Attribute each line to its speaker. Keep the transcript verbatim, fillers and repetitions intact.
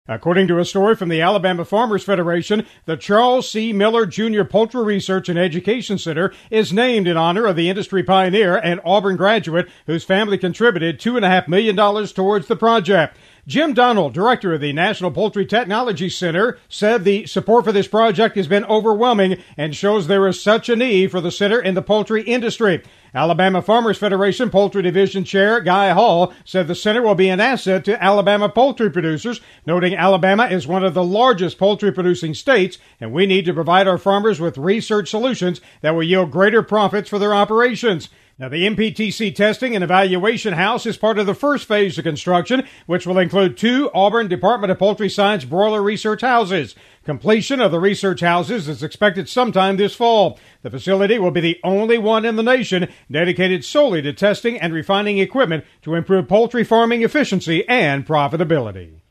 Speaker 1: According to a story from the Alabama Farmers Federation, the Charles C. Miller Junior Poultry Research and Education Center is named in honor of the industry pioneer and Auburn graduate whose family contributed two point five million dollars towards the project. Jim Donald, director of the National Poultry Technology Center, said the support for this project has been overwhelming and shows there is such a need for the center in the poultry industry. Alabama Farmers Federation Poultry Division Chair Guy Hall said the center will be an asset to Alabama poultry producers, noting Alabama is one of the largest poultry producing states, and we need to provide our farmers with research solutions that will yield greater profits for their operations. Now, the M P T C Testing and Evaluation House is part of the first phase of construction, which will include two Auburn Department of Poultry Science broiler research houses. Completion of the research houses is expected sometime this fall. The facility will be the only one in the nation dedicated solely to testing and refining equipment to improve poultry farming efficiency and profitability.